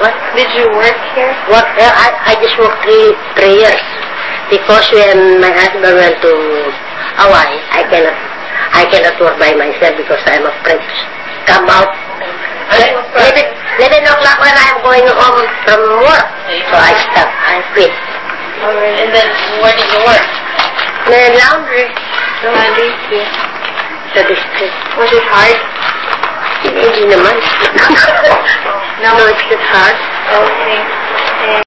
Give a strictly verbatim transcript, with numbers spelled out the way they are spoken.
What? Did you work here? What? Uh, I, I just worked three, three years. Because when my husband went to Hawaii, I cannot, I cannot work by myself because I'm afraid to come out. Eleven, eleven o'clock when I'm going home from work. So I stop. I quit. Alright, and then where did you work? The laundry. Laundry, yeah. The district. Was it hard? Hindi naman. No? No, it's not hard. Okay.